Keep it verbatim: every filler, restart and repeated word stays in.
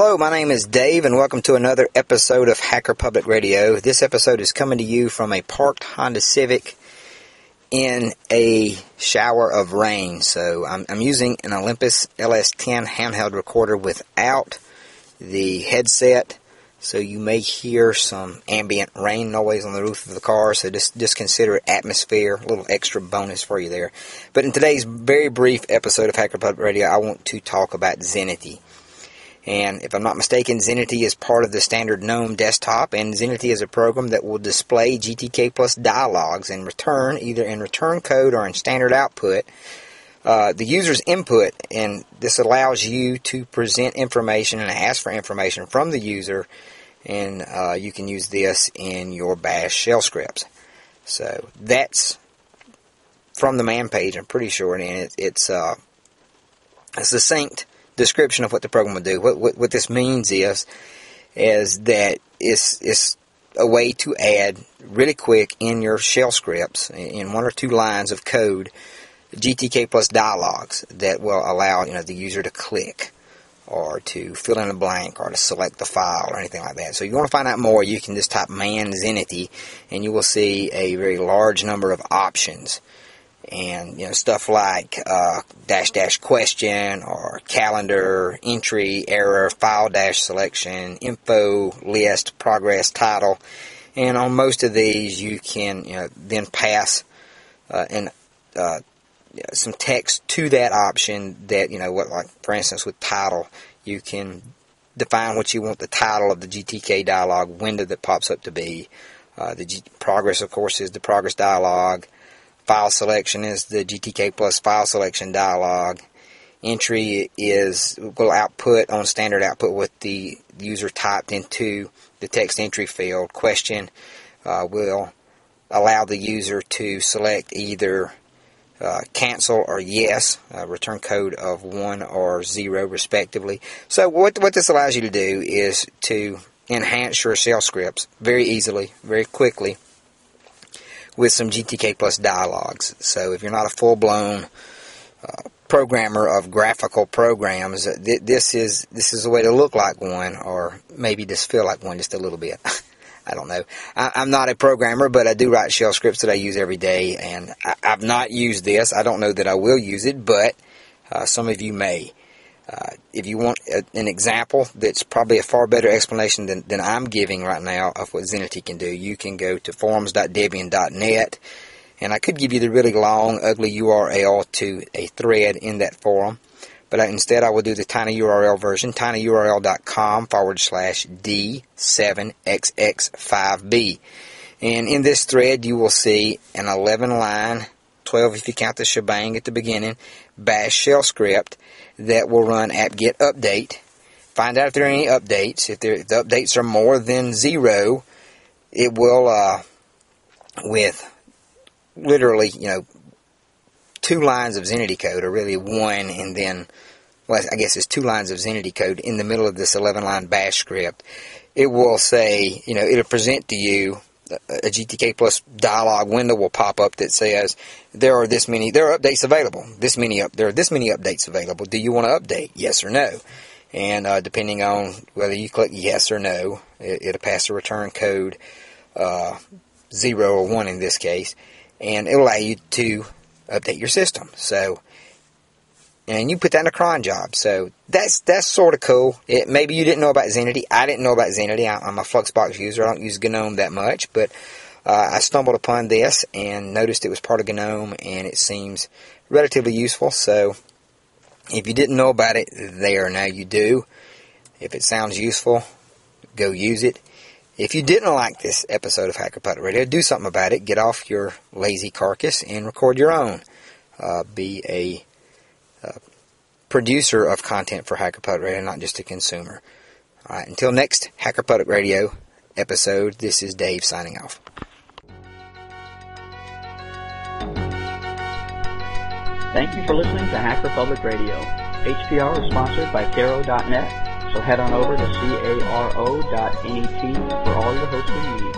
Hello, my name is Dave, and welcome to another episode of Hacker Public Radio. This episode is coming to you from a parked Honda Civic in a shower of rain. So I'm, I'm using an Olympus L S ten handheld recorder without the headset. So you may hear some ambient rain noise on the roof of the car. So just, just consider it atmosphere, a little extra bonus for you there. But in today's very brief episode of Hacker Public Radio, I want to talk about Zenity. And if I'm not mistaken, Zenity is part of the standard GNOME desktop, and Zenity is a program that will display G T K Plus dialogues in return, either in return code or in standard output, uh, the user's input, and this allows you to present information and ask for information from the user, and uh, you can use this in your bash shell scripts. So that's from the man page, I'm pretty sure, and it, it's uh, a succinct description of what the program will do. What, what, what this means is, is that it's, it's a way to add really quick in your shell scripts, in one or two lines of code, G T K Plus dialogues that will allow you know the user to click or to fill in a blank or to select the file or anything like that. So if you want to find out more, you can just type man Zenity and you will see a very large number of options. And, you know, stuff like uh, dash dash question or calendar, entry, error, file dash selection, info, list, progress, title. And on most of these, you can, you know, then pass uh, and uh, some text to that option that, you know, what, like, for instance, with title, you can define what you want the title of the G T K dialog window that pops up to be. Uh, the G- progress, of course, is the progress dialog. File selection is the G T K Plus file selection dialog. Entry is will output on standard output what the user typed into the text entry field. Question uh, will allow the user to select either uh, cancel or yes, uh, return code of one or zero respectively. So what what this allows you to do is to enhance your shell scripts very easily, very quickly, with some G T K Plus dialogues. So if you're not a full-blown uh, programmer of graphical programs, th- this is this is a way to look like one, or maybe just feel like one just a little bit. I don't know. I, I'm not a programmer, but I do write shell scripts that I use every day, and I, I've not used this. I don't know that I will use it, but uh, some of you may. Uh, if you want a, an example that's probably a far better explanation than, than I'm giving right now of what Zenity can do, you can go to forums dot debian dot net, and I could give you the really long, ugly U R L to a thread in that forum, but I, instead I will do the tiny U R L version, tinyurl.com forward slash D seven X X five B. And in this thread you will see an eleven line, twelve if you count the shebang at the beginning, bash shell script that will run apt-get update. Find out if there are any updates. If, there, if the updates are more than zero, it will, uh, with literally, you know, two lines of Zenity code, or really one, and then, well, I guess it's two lines of Zenity code in the middle of this eleven line bash script. It will say, you know, it'll present to you a G T K Plus dialog window will pop up that says there are this many there are updates available. This many up there are this many updates available. Do you want to update? Yes or no? And uh, depending on whether you click yes or no, it, it'll pass the return code uh, zero or one in this case, and it'll allow you to update your system. So, and you put that in a cron job. So that's that's sort of cool. It, maybe you didn't know about Zenity. I didn't know about Zenity. I, I'm a Fluxbox user. I don't use GNOME that much, but uh, I stumbled upon this and noticed it was part of GNOME, and it seems relatively useful. So if you didn't know about it, there, now you do. If it sounds useful, go use it. If you didn't like this episode of Hacker Public Radio, do something about it. Get off your lazy carcass and record your own. Uh, be a Uh, producer of content for Hacker Public Radio, not just a consumer. Alright, until next Hacker Public Radio episode, this is Dave signing off. Thank you for listening to Hacker Public Radio. H P R is sponsored by Caro dot net, so head on over to caro dot net for all your hosting needs.